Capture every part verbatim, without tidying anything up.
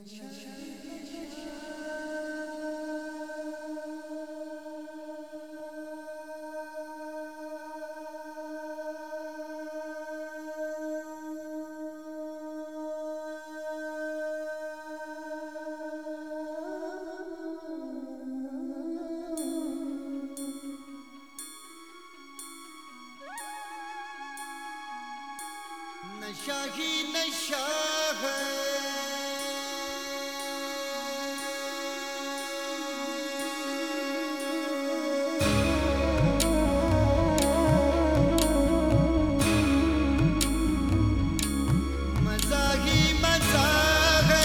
नशा ही नशा है, मजा ही मजा है।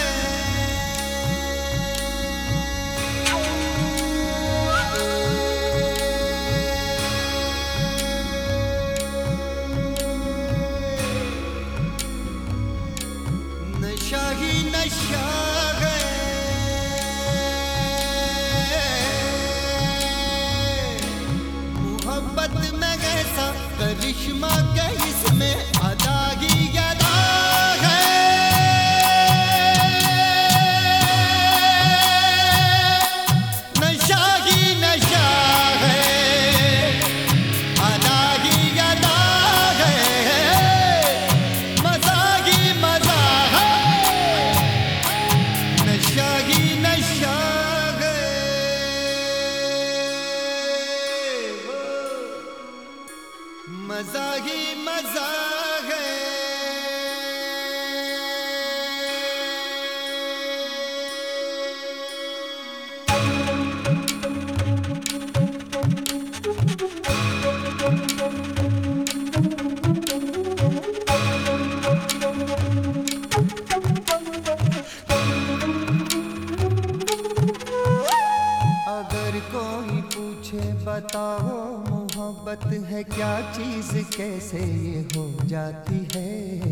नशा ही नशा है, मोहब्बत में ऐसा करिश्मा के इसमें अदा ही अदा है। नशा ही नशा है, अदा ही अदा है, मजा ही मजा है। नशा ही नशा है, मजा ही मजा है। अगर कोई पूछे बताओ मोहब्बत है क्या चीज, कैसे ये हो जाती है।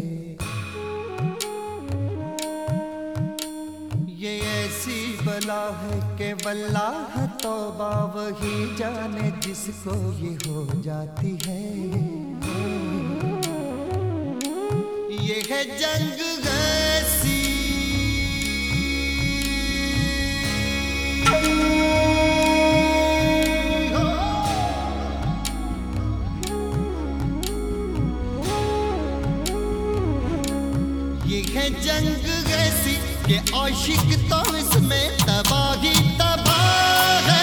ये ऐसी बला है कि वल्लाह तौबा वही जाने जिसको ये हो जाती है। ये है जंग ऐसी, ये है जंग ऐसी कि आशिक तो इसमें तबाही तबाह है।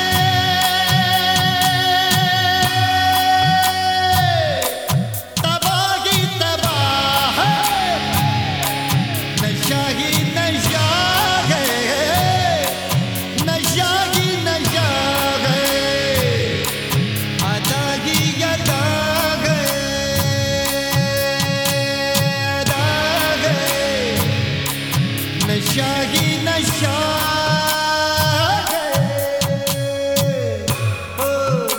तबाही तबाह है, नशा ही नशा है, नशा ही नशा है, अदा ही अदा है, अदा है। नशा ही नशा है, ओ।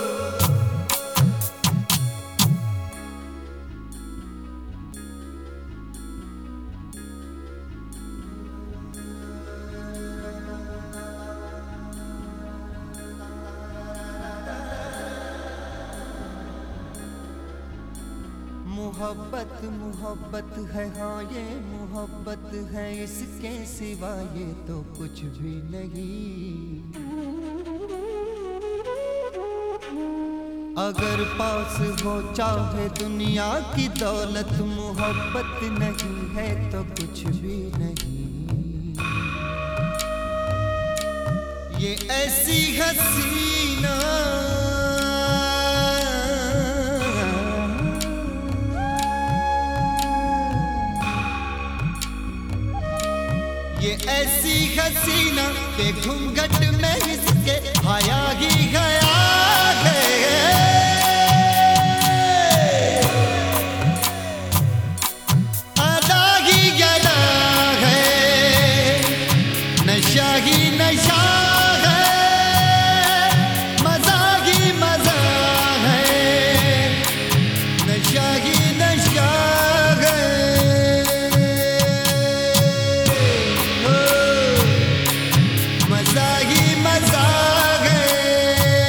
मोहब्बत मोहब्बत है, हाँ ये मोहब्बत है, इसके सिवा ये तो कुछ भी नहीं। अगर पास हो चाहे दुनिया की दौलत, मोहब्बत नहीं है तो कुछ भी नहीं। ये ऐसी हसीना, ये ऐसी हसीना के घूंघट में इसके हाया ही गया है। अदा ही अदा है, नशा ही नशा है, मजा ही मजा है, नशा ही नशा है। मजा ही मजा है।